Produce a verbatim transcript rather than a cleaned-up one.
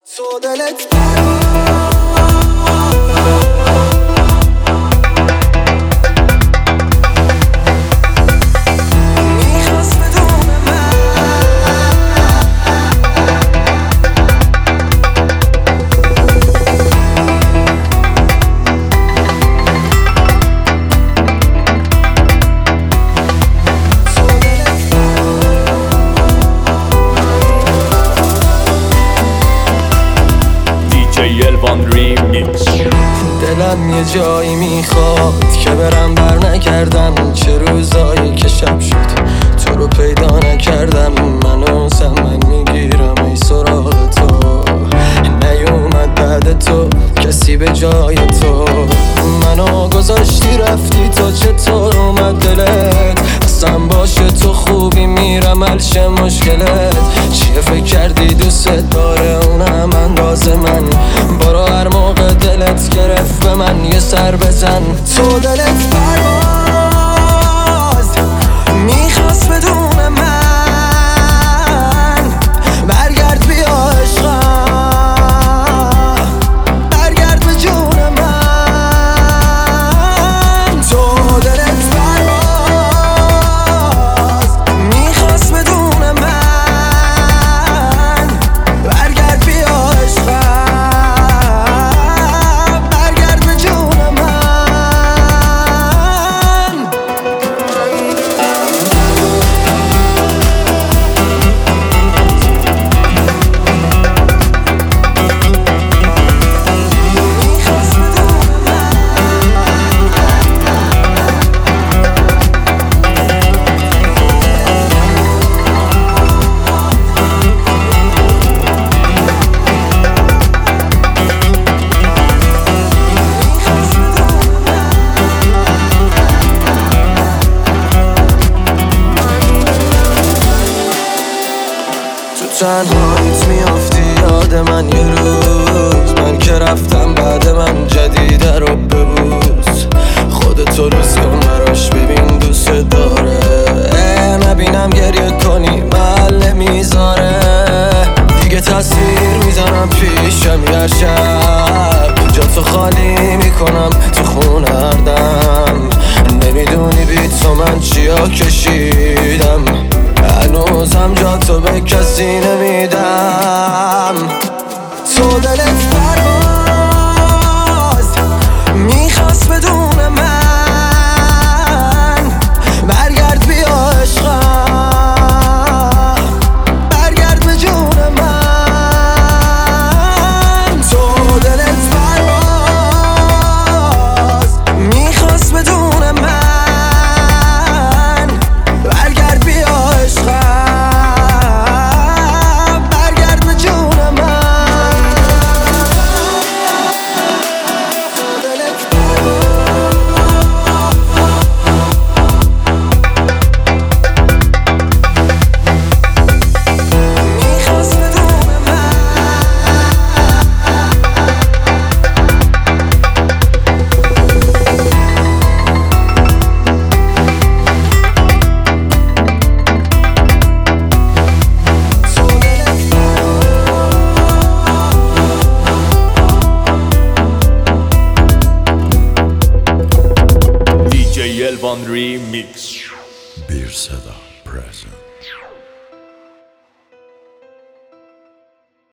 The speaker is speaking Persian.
تو دلت دلم یه جایی میخواد که برم بر نکردم، چه روزایی که شب شد تو رو پیدا نکردم. منو زمن میگیرم ای سراغ تو، نیومد بعد تو کسی به جای تو. منو گذاشتی رفتی تا چطور اومد دلت، اصلا باشه تو خوبی میرم الشه مشکلت. چیه فکر کردی دوست داره اونم انداز من، برو هر موقع دلت گرفت به من یه سر بزن. تو دلت پرواز میخواست بدون من، برگرد بیا عشقم، برگرد به جون من. تو دلت پرواز میخواست بدون من، برگرد بیا عشقم، برگرد به جون من. تنهاییت میافتی یاد من یه روز، من که رفتم بعد من جدیده رو ببوس. خودتو روز کن براش ببین دوست داره، نبینم گریه کنی محل نمیذاره. دیگه تصویر میزنم پیشم هر شب، جاتو خالی میکنم تو خون هر دم. نمیدونی بی تو من چیا کشیدم، هنوزم جا تو به کسی نمیدم. تو دلت پرواز میخواست بدون من، برگرد بیا عشقم، برگرد به جون من. تو دلت پرواز میخواست بدون من، برگرد بیا Elvan Remix. Bir Seda present.